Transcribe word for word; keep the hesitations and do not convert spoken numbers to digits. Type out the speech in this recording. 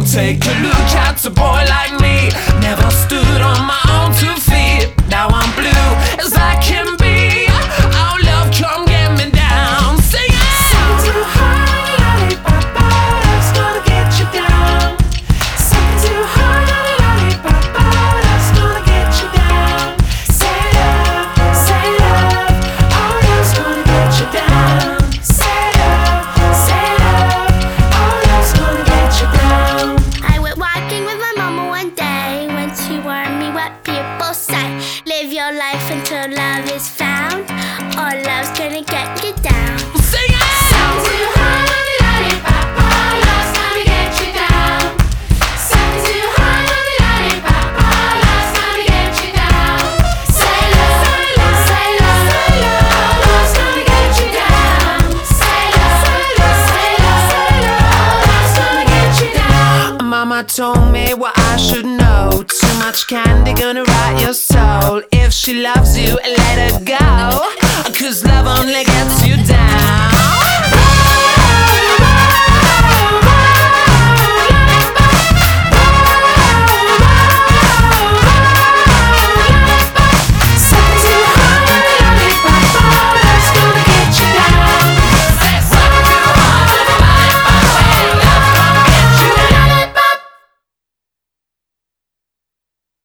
So take a look at a boy like me. Never stood on my own two feet. Now I'm blue as I can be. Oh love, come get me down. Sing it! Something too hard, lollipop, love's gonna get you down. Something too hard, lollipop, love's gonna get you down. Say love, say love, oh love's gonna get you down. Say love, say love, oh love's gonna get you down. I went walking with my mama one day when she warned me what people say. Live your life until love is found, or love's gonna get you down. Sing it! Something too hard, lollipop, love's gonna get you down. Something too hard, lollipop, love's gonna get you down. Say love, say love, say love, oh love's gonna get you down. Say love, say love, say love, oh love's gonna get you down. Mama told me what I should know. Too much candy gonna rot your soul. If she loves you, let her go, 'cause love only gets you down.